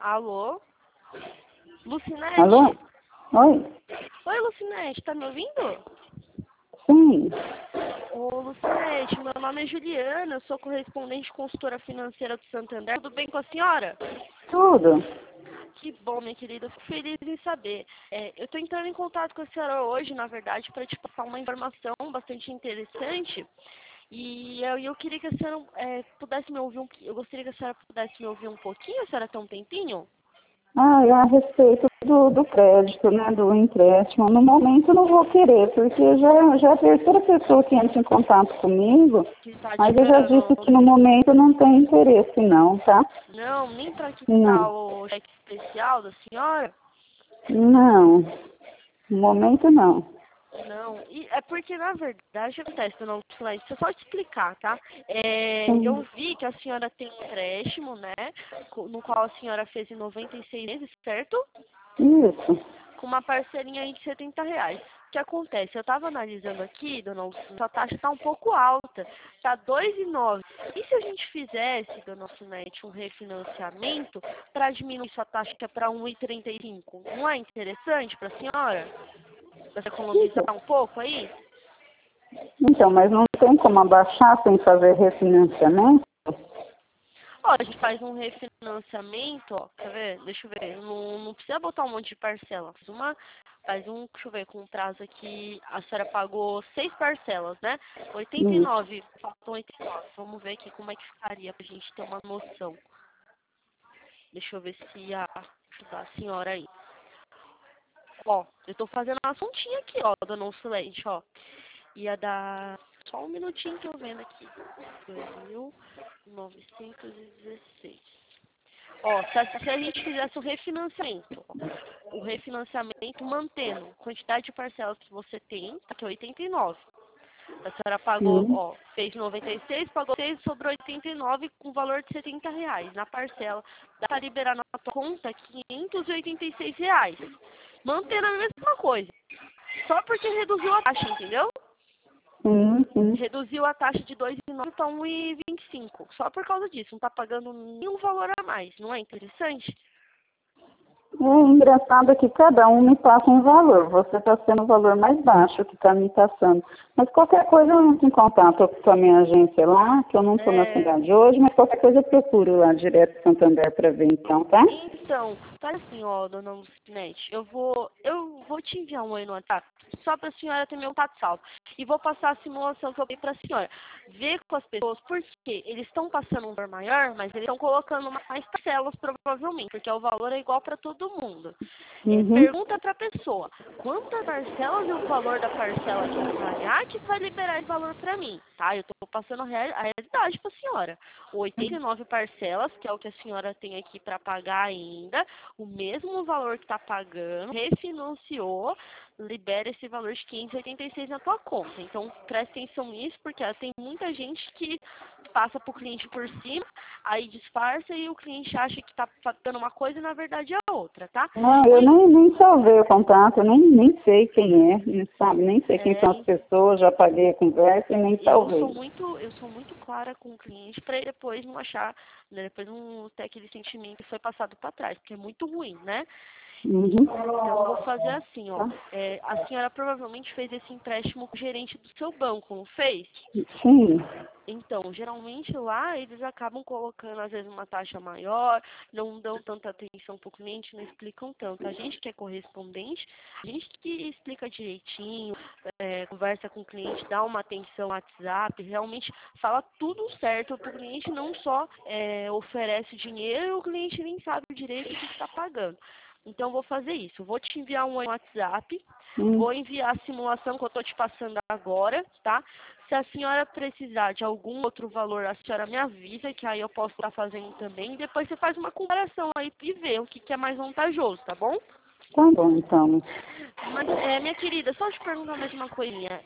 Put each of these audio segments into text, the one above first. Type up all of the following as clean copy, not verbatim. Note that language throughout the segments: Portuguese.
Alô? Alô? Lucinete? Oi? Oi, Lucinete, tá me ouvindo? Sim. Ô, Lucinete, meu nome é Juliana, eu sou correspondente consultora financeira do Santander. Tudo bem com a senhora? Tudo? Que bom, minha querida, eu fico feliz em saber. Eu tô entrando em contato com a senhora hoje, na verdade, para te passar uma informação bastante interessante. E eu queria que a senhora pudesse me ouvir eu gostaria que a senhora pudesse me ouvir um pouquinho, a senhora tem um tempinho? Ah, é a respeito do crédito, né, do empréstimo. No momento eu não vou querer, porque já é a terceira pessoa que entra em contato comigo, Que tá mas eu já tirando. disse que no momento não tem interesse não, tá? Não, nem para quitar Não, o cheque especial da senhora? não, no momento não. Não, e é porque na verdade acontece, não, deixa eu só te explicar, tá? Eu Sim. vi que a senhora tem um empréstimo, né? No qual a senhora fez em 96 meses, certo? Isso. Com uma parcelinha aí de R$ 70. O que acontece? Eu estava analisando aqui, dona Lucina, sua taxa está um pouco alta, tá 2,9. E se a gente fizesse, dona Lucinaete, um refinanciamento para diminuir sua taxa para 1,35? Não é interessante para a senhora? Para você economizar um pouco aí? Então, mas não tem como abaixar sem fazer refinanciamento? Ó, a gente faz um refinanciamento, ó, quer ver? Deixa eu ver, não precisa botar um monte de parcela. Deixa eu ver, com um prazo aqui, a senhora pagou 6 parcelas, né? Isso. 89, faltam 89. Vamos ver aqui como é que ficaria pra gente ter uma noção. Deixa eu ver se ia ajudar a senhora aí. Ó, eu tô fazendo uma continha aqui, ó, dona Ulsulente, ó. Ia dar só um minutinho que eu vendo aqui. 2.916. Ó, se a gente fizesse o refinanciamento, ó, o refinanciamento mantendo a quantidade de parcelas que você tem, tá aqui 89. A senhora pagou, Sim. ó, fez 96, pagou 6, sobrou 89 com valor de R$ 70 na parcela. Dá para liberar na tua conta R$ 586. Mantendo a mesma coisa. Só porque reduziu a taxa, entendeu? Sim, sim. Reduziu a taxa de 2,9 para 1,25. Só por causa disso. Não está pagando nenhum valor a mais. Não é interessante? É engraçado que cada um me passa um valor. Você está sendo o valor mais baixo que está me passando. Mas qualquer coisa eu entro em contato com a minha agência lá, que eu não estou na É, cidade hoje, mas qualquer coisa eu procuro lá direto em Santander para ver então, tá? então, faz assim, ó, dona Lucinete, eu vou te enviar um oi no WhatsApp, só para a senhora ter meu contato salvo. E vou passar a simulação que eu dei para a senhora. Ver com as pessoas, porque eles estão passando um valor maior, mas eles estão colocando mais parcelas, provavelmente, porque o valor é igual para todo mundo. Uhum. Pergunta para a pessoa, quantas parcelas e o valor da parcela que eu vou pagar que vai liberar esse valor para mim, tá? Eu estou passando a realidade para a senhora. 89 parcelas, que é o que a senhora tem aqui para pagar ainda, o mesmo valor que está pagando, refinanciou, libera esse valor de 586 na tua conta. Então, presta atenção nisso, porque tem muita gente que passa para o cliente por cima, aí disfarça e o cliente acha que está pagando uma coisa e na verdade é outra, tá? Não, eu nem salvei o contato, eu nem sei quem é, não sabe, nem sei quem são as É, pessoas, já paguei a conversa e nem salvei. eu sou muito clara com o cliente para ele depois não achar, né, depois não ter aquele sentimento que foi passado para trás, porque é muito ruim, né? Uhum. Então, vou fazer assim, ó. Tá. A senhora provavelmente fez esse empréstimo com o gerente do seu banco, não fez? Sim. Então, geralmente lá eles acabam colocando às vezes uma taxa maior, não dão tanta atenção para o cliente, não explicam tanto. A gente que é correspondente, a gente que explica direitinho, conversa com o cliente, dá uma atenção no WhatsApp, realmente fala tudo certo para o cliente, não só oferece dinheiro, o cliente nem sabe direito o que está pagando. Então, vou fazer isso. Vou te enviar um WhatsApp, Hum. vou enviar a simulação que eu estou te passando agora, tá? Se a senhora precisar de algum outro valor, a senhora me avisa, que aí eu posso estar fazendo também. Depois você faz uma comparação aí e vê o que é mais vantajoso, tá bom? Tá bom, então. Mas, minha querida, só te perguntar mais uma coisinha.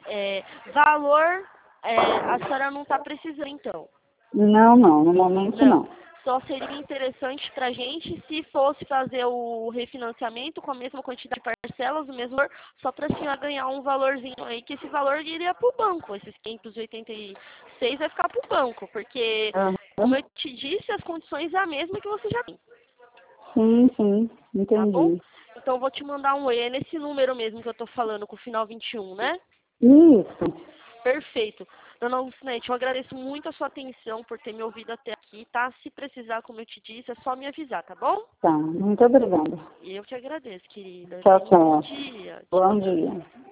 Valor, a senhora não está precisando, então? Não, não, no momento Não. não. Só seria interessante para a gente se fosse fazer o refinanciamento com a mesma quantidade de parcelas, o mesmo valor, só para a senhora ganhar um valorzinho aí, que esse valor iria para o banco. Esses 586 vai ficar para o banco, porque, como Aham. eu te disse, as condições é a mesma que você já tem. Sim, sim, Tá bom? entendi. Então eu vou te mandar um oi. É nesse número mesmo que eu tô falando, com o final 21, né? Isso. Perfeito. Dona Lucinete, eu agradeço muito a sua atenção por ter me ouvido até aqui, tá? Se precisar, como eu te disse, é só me avisar, tá bom? Tá, muito obrigada. E eu te agradeço, querida. Tchau, Tenha um bom tchau. dia. Bom Tchau. dia.